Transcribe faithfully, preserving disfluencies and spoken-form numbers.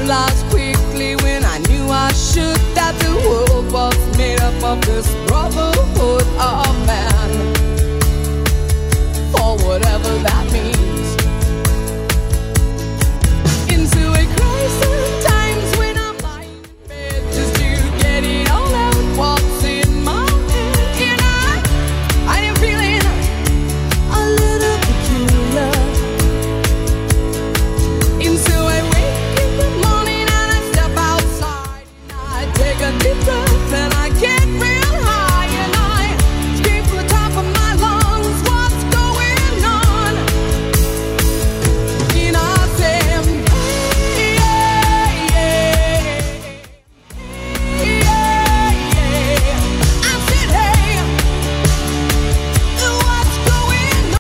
realized quickly when I knew I should that the world was made up of this brotherhood of man, for whatever that means. Into a crisis times when I'm lying in bed just to get it all out what's in my head. And I, I am feeling a little peculiar. Into a wake in the morning and I step outside and I take a deep breath and I get ready.